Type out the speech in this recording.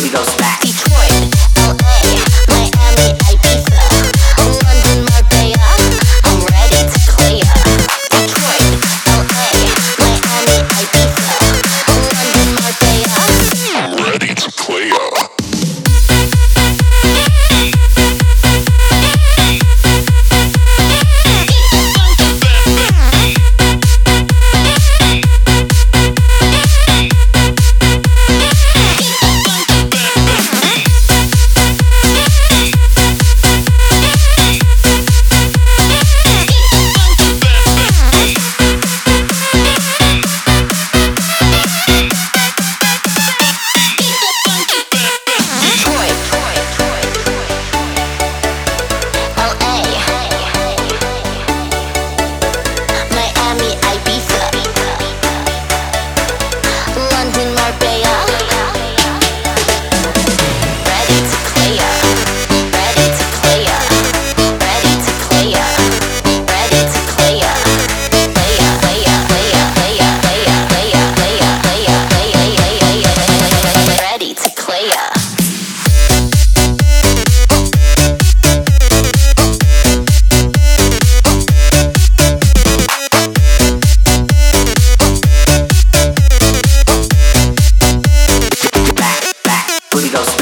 booty goes back. Detroit, LA, Miami, Ibiza, London, Marbella, I'm ready to clear. Detroit, LA, Miami, Ibiza, London, Marbella, I'm ready to clear. Booty goes